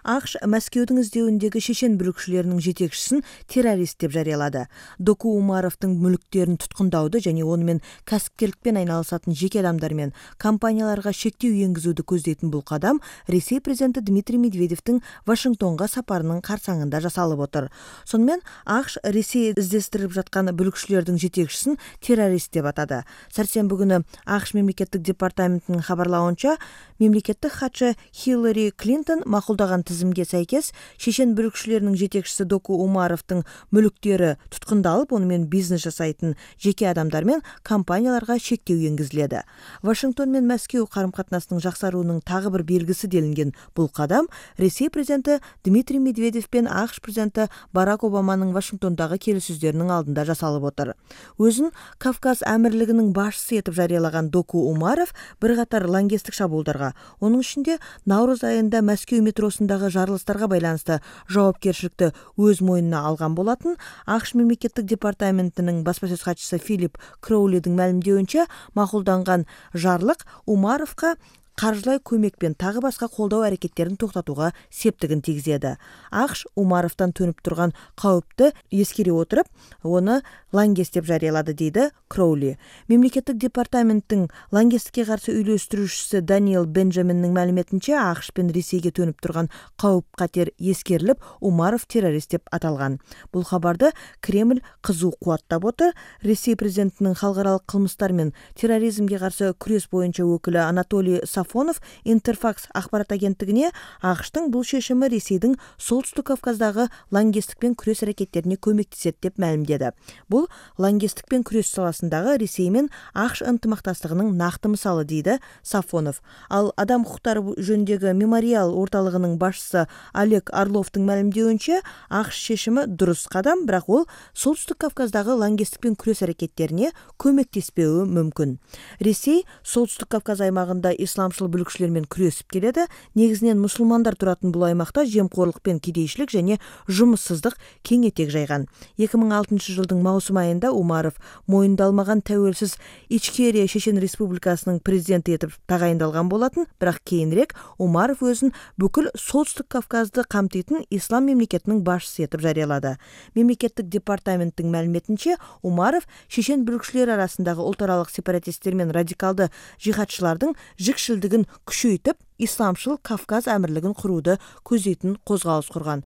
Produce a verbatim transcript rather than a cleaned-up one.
ақш Мәскеудің іздеуіндегі шешен бүлікшілерінің жетекшісін террорист деп жариялады. Доку Умаровтың мүліктерін тұтқындауды және онымен кәсіпкерлікпен айналысатын жеке адамдар мен компанияларға шектеу енгізуді көздейтін бұл қадам Ресей президенті Дмитрий Медведевтің Вашингтонға сапарының қарсаңында жасалып отыр. Сонымен ақш Ресей іздестіріп жатқан бүлікшілердің жетекшісін террорист деп атады. Сәрсенбі күні ақш мемлекеттік департаментінің хабарлауынша, мемлекеттік хатшы Хиллари Клинтон мақұлдаған тізімге сәйкес шешен бүлікшілерінің жетекшісі Доку Умаровтың мүліктері тұтқындалып, онымен бизнес жасайтын жеке адамдар мен компанияларға шектеу енгізіледі. Вашингтон мен Мәскеу қарым-қатынасының жақсаруының тағы бір белгісі делінген бұл қадам Ресей президенті Дмитрий Медведев пен ақш президенті Барак Обаманың Вашингтондағы келіссөздерінің алдында жасалып отыр. Өзін Кавказ әмірлігінің басшысы етіп жариялаған Доку Умаров бірқатар лаңкестік шабуылдарға, оның ішінде наурыз айында Мәскеу метросындағы жарылыстарға байланысты жауапкершілікті өз мойнына алған болатын. ақш мемлекеттік департаментінің баспасөз хатшысы Филипп Кроулидің мәлімдеуінше, мақұлданған жарлық Умаровқа қаржылай көмек пен тағы басқа қолдау әрекеттерін тоқтатуға септігін тигізеді. ақш Умаровтан төніп тұрған қауіпті ескере отырып, оны лаңкес деп жариялады, дейді Кроули. Мемлекеттік департаменттің лаңкестікке қарсы үйлестірушісі Даниэл Бенджаминнің мәліметінше, ақш пен Ресейге төніп тұрған қауіп-қатер ескеріліп, Умаров террорист деп аталған. Бұл хабарды Кремль қызу қуаттап отыр. Ресей президентінің халықаралық қылмыстар мен терроризмге қарсы күрес бойынша өкілі Анатолий Сафонов Интерфакс ақпарат агенттігіне ақштың бұл шешімі Ресейдің солтүстік Кавказдағы лаңкестікпен күрес әрекеттеріне көмектеседі деп мәлімдеді. Бұл лаңкестікпен күрес саласындағы Ресей мен ақш ынтымақтастығының нақты мысалы, дейді Сафонов. Ал адам құқықтары жөніндегі мемориал орталығының басшысы Олег Орловтың мәлімдеуінше, ақш шешімі дұрыс қадам, бірақ ол солтүстік Кавказдағы лаңкестікпен күрес әрекеттеріне көмектеспеуі мүмкін. Ресей солтүстік Кавказ аймағында исламшыл бүлікшілермен күресіп келеді. Негізінен мұсылмандар тұратын бұл аймақта жемқорлық пен кедейшілік және жұмыссыздық кең етек жайған. екі мың алтыншы жылдың маусым айында Умаров мойындалмаған тәуелсіз Ичкерия Шешен Республикасының президенті етіп тағайындалған болатын, бірақ кейінірек Умаров өзін бүкіл солтүстік Кавказды қамтитын ислам мемлекетінің басшысы етіп жариялады. Мемлекеттік департаменттің мәліметінше, Умаров шешен бүлікшілер арасындағы ұлтаралық сепаратистер мен радикалды жихадшылардың жікшілдігін күшейтіп, исламшыл Кавказ әмірлігін құруды көздейтін қозғалыс құрған.